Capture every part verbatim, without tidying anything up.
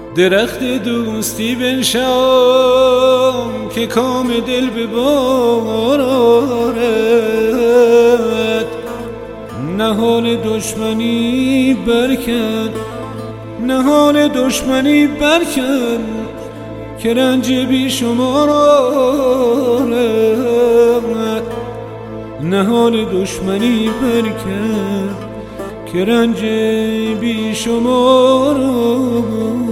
درخت دوستی بنشان که کام دل به بار آرد، نهال دشمنی برکن، نهال دشمنی برکن که رنج بی شمار آرد، نهال دشمنی برکن که رنج بی شمار آرد.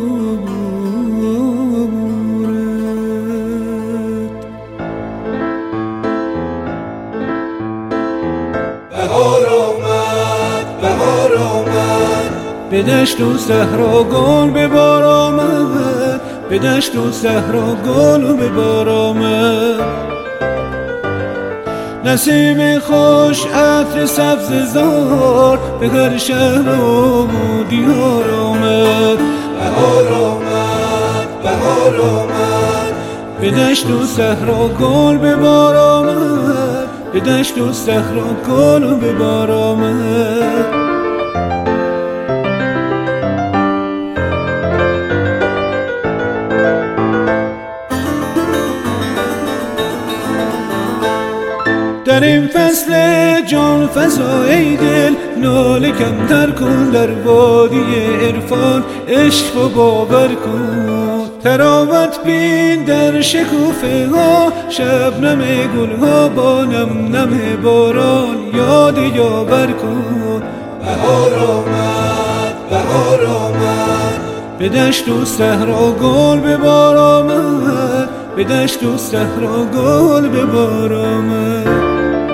بهار آمد، بهار آمد، به دشت و صحرا گل به بار آمد، به دشت و صحرا گل به بار آمد. نسیم خوش عطر سبز زار به هر شهر و دیار آمد. بهار آمد، بهار آمد، به دشت و صحرا گل به بار آمد، به دشت و صحرا گل به بار آمد. در این فصل جان فزای دل ناله کمتر کن، در وادی عرفان عشق و باور کن. تراوت بین در شکوفه ها، شبنم گل ها با نم نم باران یاد یاور کن. بهار آمد، بهار آمد، به دشت و صحرا گل به بار آمد، به دشت و صحرا گل به بار آمد.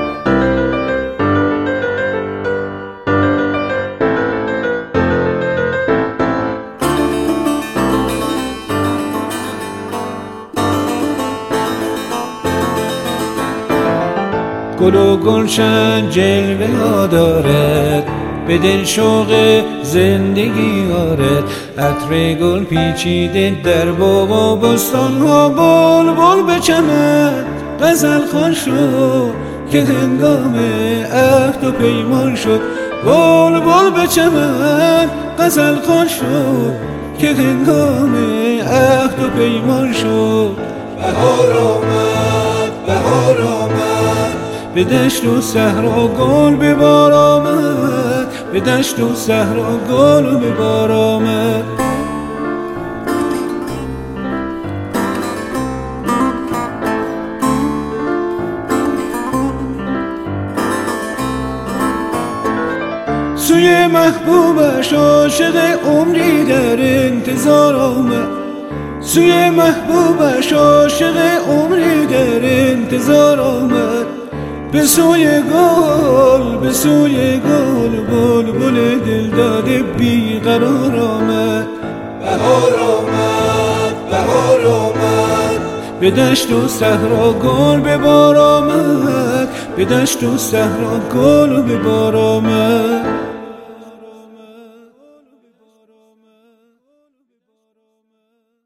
گل و گلشن جلوه ها دارد، به دل شوق زندگی آرد. عطر گل پیچیده در باغ و بستان ها، بلبل به چمن غزل خوان شد که هنگام عهد و پیمان شد. بلبل به چمن غزل خوان شد که هنگام عهد و پیمان شد. بهار آمد، بهار آمد، به دشت و صحرا گل به بار آمد، به دشت و صحرا گل به بار آمد. سوی محبوبش عاشق عمری در انتظار آمد، سوی محبوبش عاشق عمری در انتظار آمد. به سوی گل، به سوی گل بلبل دل داده بی قرار آمد. بهار آمد، بهار آمد، به دشت و صحرا گل به بار آمد، به دشت و صحرا گل به بار آمد.